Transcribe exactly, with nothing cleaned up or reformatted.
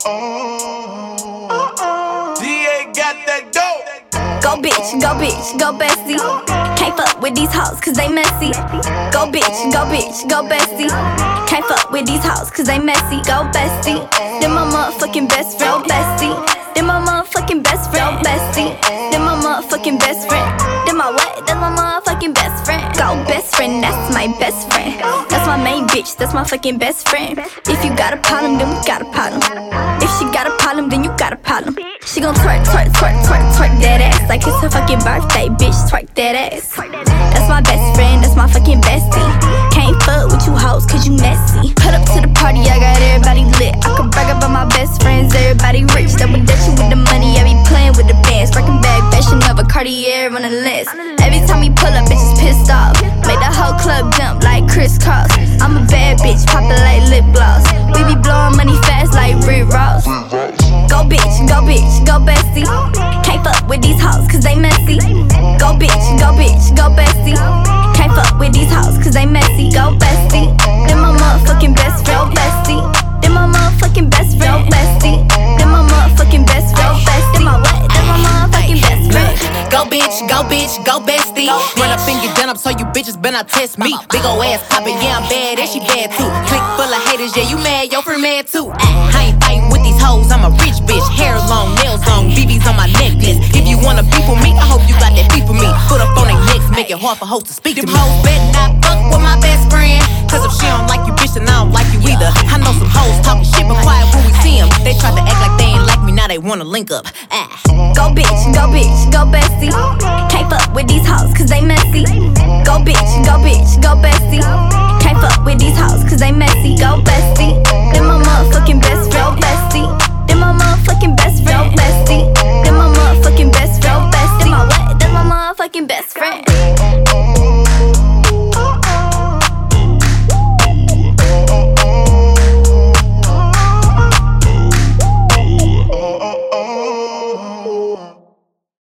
D A got that dope. Go bitch, go bitch, go bestie. Can't fuck with these hoes cause they messy. Go bitch, go bitch, go bestie. Can't fuck with these hoes cause they messy. Go bestie. Then my motherfucking best friend. Go bestie. Then my motherfucking best friend. Go bestie. Then my motherfucking best friend. Then my what? That's my motherfucking best friend. Go best friend, that's my best friend. That's my main bitch, that's my fucking best friend. If you got a problem, then we got a problem. If she got a problem, then you got a problem. She gon' twerk, twerk, twerk, twerk, twerk that ass like it's her fucking birthday, bitch, twerk that ass. That's my best friend, that's my fucking bestie. Can't fuck with you hoes cause you messy. Put up to the party, I got everybody lit. I can brag about my best friends, everybody rich. Double dutching with the money, I be playing with the bands. Working bag, fashion of a Cartier on the list. Every time we pull up, bitches pissed off. Make the whole club jump like crisscross. I'm a bad bitch, poppin' like lip gloss. We be blowing money fast like Rick Ross. Go bitch, go bitch, go bestie. Can't fuck with these hoes cause they messy. Go bitch, go bitch, go bestie. Can't fuck with these hoes cause they messy. Go bestie. Then my motherfucking best friend. Go bestie. Then my motherfucking best friend. Go bestie. Then my motherfucking best friend. Go bestie. Then my what? Then my motherfucking best friend. Go bitch, go bitch, go bestie. Run up and get done up so you bitches better not test me. Big ol' ass poppin', yeah I'm bad and she bad too. Click full of haters, yeah you mad, your friend mad too. I ain't fightin' with these hoes, I'm a rich bitch. Hair long, nails long, B Bs on my necklace. If you wanna beef with me, I hope you got that beef with me. Put up on their necks, make it hard for hoes to speak to me. Them hoes better not fuck with my best friend. Cause if she don't like you, bitch, then I don't like you either. I know some hoes talking shit, but quiet when we see them. They try to act like they ain't like me, now they wanna link up. Ah. Go bitch, go bitch, go bestie. Can't fuck with these hoes cause they messy. Go bitch, go bitch, go bestie. Can't fuck with these hoes cause they messy. Go bestie. Then my motherfucking best friend.